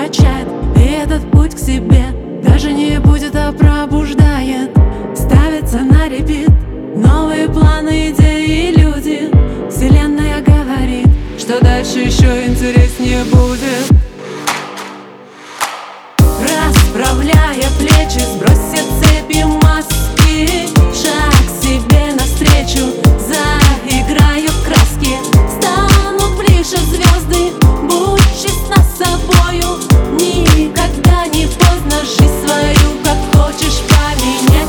качает, и этот путь к себе даже не будет, а пробуждает. Ставится на репит новые планы, идеи и люди. Вселенная говорит, что дальше еще интереснее будет. Расправляя плечи, сбросьте цепи, маски. Шаг себе навстречу, заиграю в краски. Станут ближе звезды, будь честна с собою. Никогда не поздно, жизнь свою как хочешь поменять.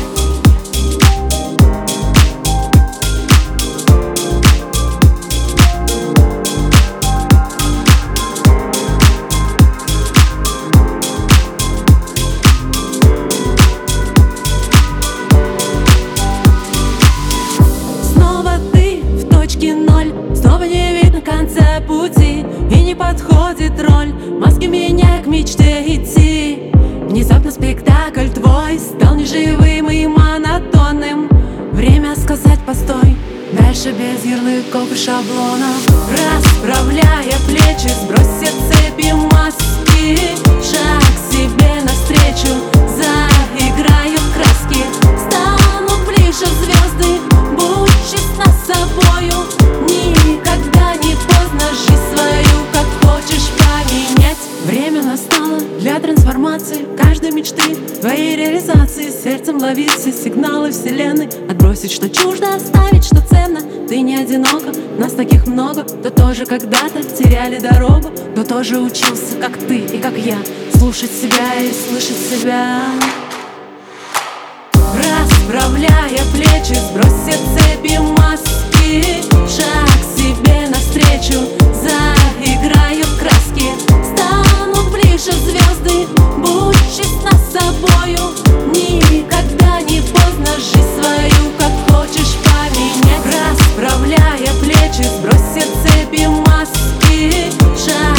Ноль, снова не видно конца пути, и не подходит роль маски, меняя к мечте идти. Внезапно спектакль твой стал неживым и монотонным. Время сказать постой, дальше без ярлыков и шаблонов. Расправляя плечи, сбросьте цепи, маски. Шаг себе навстречу, заиграю в краски. Станут ближе звезды, будь честна с собою. Никогда не поздно, жизнь свою как хочешь поменять. Время настало для трансформации каждой мечты, твоей реализации. Сердцем ловить все сигналы вселенной, отбросить, что чуждо, оставить, что ценно. Ты не одинока, нас таких много, кто тоже когда-то теряли дорогу, кто тоже учился, как ты и как я, слушать себя и слышать себя. Расправляя плечи, сбросьте цепи, маски. Шаг себе навстречу, заиграю в краски. Станут ближе звезды, будь честна с собою. Никогда не поздно, жизнь свою как хочешь поменять. Расправляя плечи, сбросьте цепи, маски. Шаг